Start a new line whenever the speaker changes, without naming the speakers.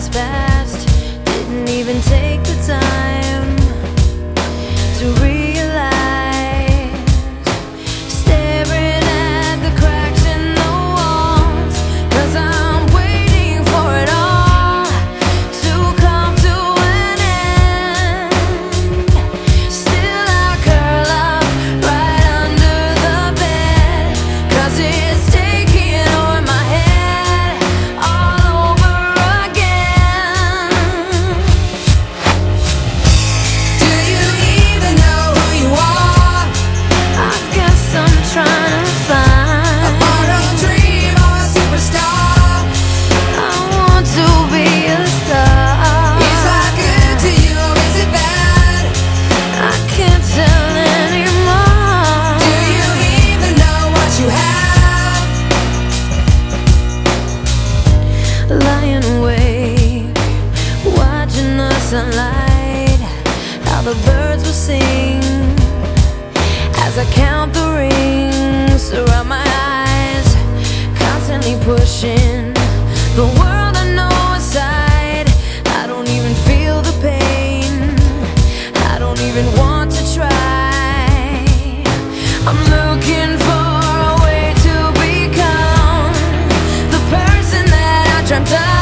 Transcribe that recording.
has passed. Didn't even take the time to realize. Staring at the cracks in the walls, 'cause I'm waiting for it all to come to an end. Still I curl up right under the bed, 'cause it's taking over my head all over again. Do you even know who you are? I guess I'm trying to find a borrowed dream or a superstar. I want to be a star. Is that good to you or is it bad? I can't tell anymore. Do you even know what you have? Lying awake, watching the sunlight, how the birds will sing as I count the rings around my eyes, constantly pushing the world I know aside. I don't even feel the pain, I don't even want to try. I'm looking for a way to become the person that I dreamt of.